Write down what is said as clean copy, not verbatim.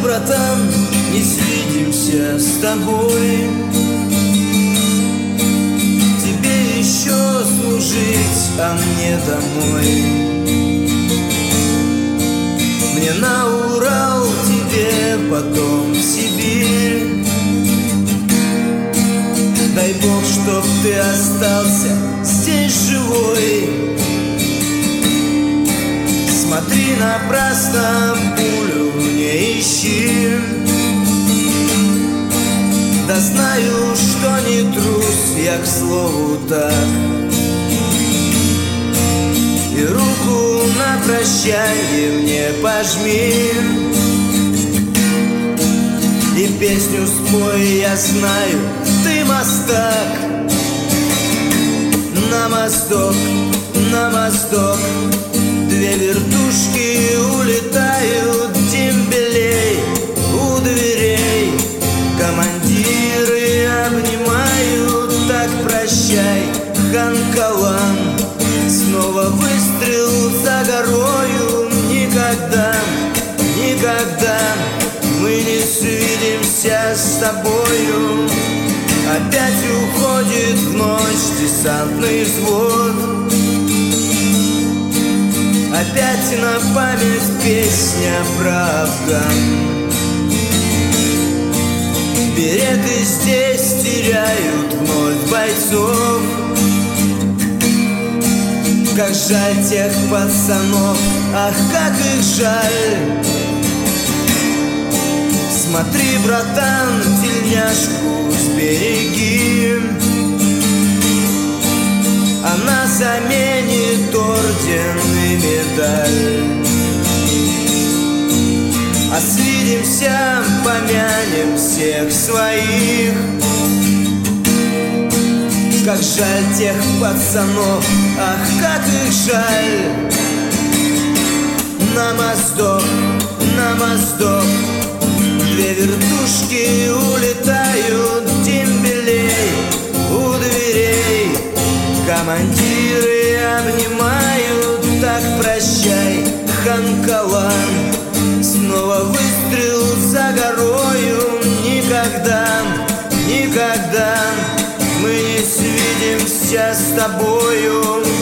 братан, не свидимся с тобой. Тебе еще служить, а мне домой. Мне на Урал, тебе потом в Сибирь. Дай Бог, чтоб ты остался здесь живой. Смотри, напрасно пулю не ищи. Да знаю, что не трус я, к слову, так. И руку на прощанье мне пожми. И песню спой, я знаю, ты мастак. На мосток две вертушки улетают дембелей у дверей. Командиры обнимают, так прощай, хан Калан. Снова выстрел за горою, никогда, никогда мы не свидимся с тобою. Опять уходит в ночь десантный взвод. Опять на память песня про Афган. Береты здесь теряют вновь бойцов. Как жаль тех пацанов, ах, как их жаль. Смотри, братан, тельняшку сбереги. Она заменит орден и медаль. А свидимся, помянем всех своих. Как жаль тех пацанов, ах, как их жаль. На мосток две вертушки улетают дембелей у дверей. Командиры обнимают, так прощай, хан Калан. Снова выстрел за горою, никогда, никогда мы не свидимся с тобою.